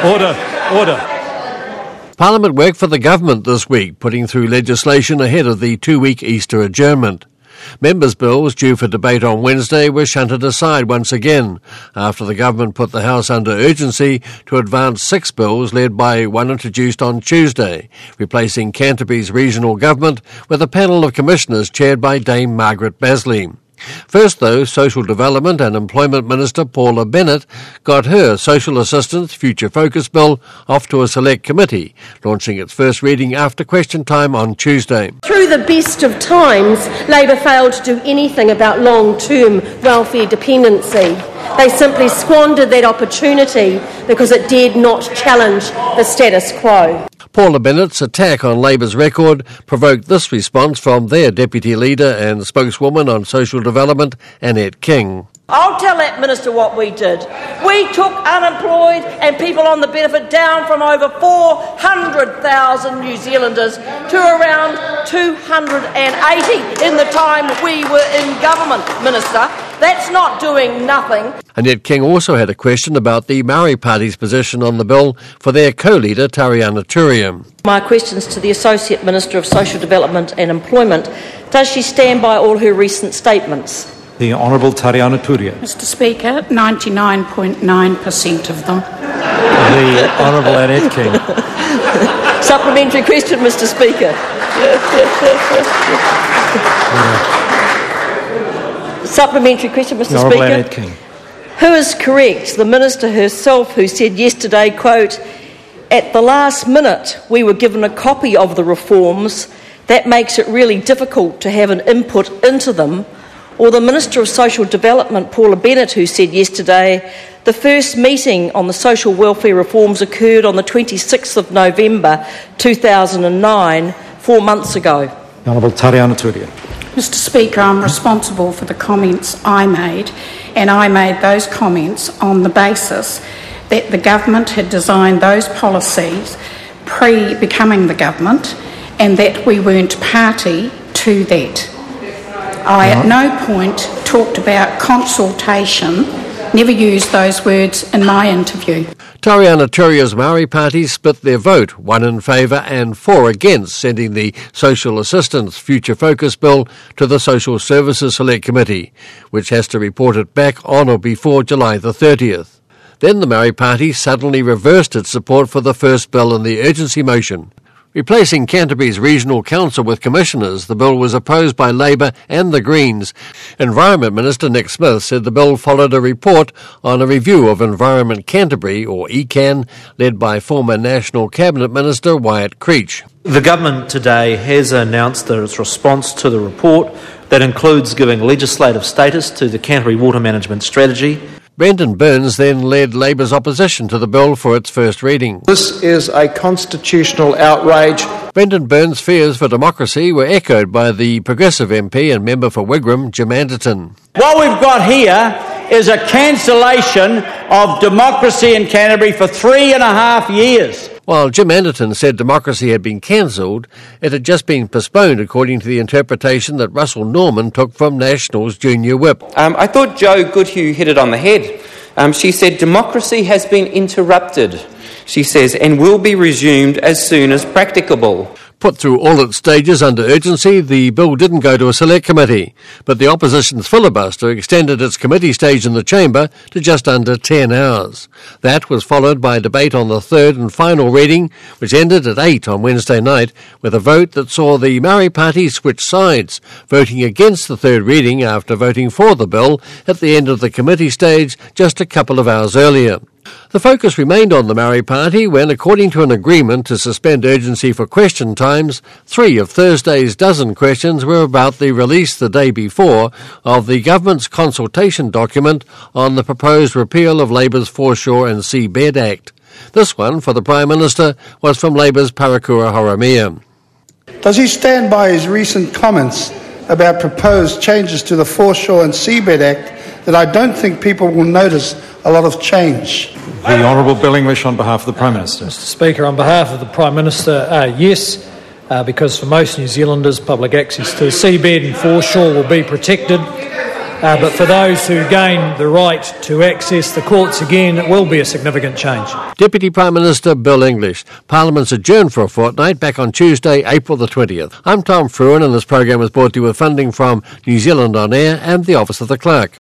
Order. Parliament worked for the government this week, putting through legislation ahead of the 2-week Easter adjournment. Members' bills due for debate on Wednesday were shunted aside once again after the government put the House under urgency to advance 6 bills led by one introduced on Tuesday, replacing Canterbury's regional government with a panel of commissioners chaired by Dame Margaret Basley. First, though, Social Development and Employment Minister Paula Bennett got her Social Assistance Future Focus Bill off to a select committee, launching its first reading after question time on Tuesday. Through the best of times, Labor failed to do anything about long-term welfare dependency. They simply squandered that opportunity because it dared not challenge the status quo. Paula Bennett's attack on Labor's record provoked this response from their Deputy Leader and spokeswoman on social development, Annette King. I'll tell that minister what we did. We took unemployed and people on the benefit down from over 400,000 New Zealanders to around 280 in the time we were in government, Minister. That's not doing nothing. Annette King also had a question about the Maori Party's position on the bill for their co-leader, Tariana Turia. My questions to the Associate Minister of Social Development and Employment. Does she stand by all her recent statements? The Honourable Tariana Turia. Mr Speaker, 99.9% of them. The Honourable Annette King. Supplementary question, Mr Speaker. Supplementary question, Mr Honourable Speaker. Annette King. Who is correct? The Minister herself who said yesterday, quote, "At the last minute we were given a copy of the reforms. That makes it really difficult to have an input into them." Or the Minister of Social Development, Paula Bennett, who said yesterday, "The first meeting on the social welfare reforms occurred on the 26th of November 2009, 4 months ago." The Honourable Tariana Turia. Mr Speaker, I'm responsible for the comments I made, and I made those comments on the basis that the government had designed those policies pre-becoming the government and that we weren't party to that. I at no point talked about consultation, never used those words in my interview. Tariana Turia's Maori Party split their vote, 1 in favour and 4 against sending the Social Assistance Future Focus Bill to the Social Services Select Committee, which has to report it back on or before July the 30th. Then the Maori Party suddenly reversed its support for the first bill in the urgency motion. Replacing Canterbury's Regional Council with commissioners, the bill was opposed by Labor and the Greens. Environment Minister Nick Smith said the bill followed a report on a review of Environment Canterbury, or ECAN, led by former National Cabinet Minister Wyatt Creech. The government today has announced that its response to the report that includes giving legislative status to the Canterbury Water Management Strategy. Brendan Burns then led Labor's opposition to the bill for its first reading. This is a constitutional outrage. Brendan Burns' fears for democracy were echoed by the Progressive MP and member for Wigram, Jim Anderton. What we've got here is a cancellation of democracy in Canterbury for 3.5 years. While Jim Anderton said democracy had been cancelled, it had just been postponed according to the interpretation that Russell Norman took from National's junior whip. I thought Jo Goodhue hit it on the head. She said democracy has been interrupted, she says, and will be resumed as soon as practicable. Put through all its stages under urgency, the bill didn't go to a select committee, but the opposition's filibuster extended its committee stage in the chamber to just under 10 hours. That was followed by a debate on the third and final reading, which ended at 8 on Wednesday night, with a vote that saw the Maori Party switch sides, voting against the third reading after voting for the bill at the end of the committee stage just a couple of hours earlier. The focus remained on the Maori Party when, according to an agreement to suspend urgency for question times, 3 of Thursday's dozen questions were about the release the day before of the government's consultation document on the proposed repeal of Labour's Foreshore and Seabed Act. This one, for the Prime Minister, was from Labour's Parakura Horomia. Does he stand by his recent comments about proposed changes to the Foreshore and Seabed Act that I don't think people will notice a lot of change? The Honourable Bill English on behalf of the Prime Minister. Mr Speaker, on behalf of the Prime Minister, yes, because for most New Zealanders, public access to the seabed and foreshore will be protected. But for those who gain the right to access the courts again, it will be a significant change. Deputy Prime Minister Bill English. Parliament's adjourned for a fortnight, back on Tuesday, April the 20th. I'm Tom Fruin, and this program is brought to you with funding from New Zealand On Air and the Office of the Clerk.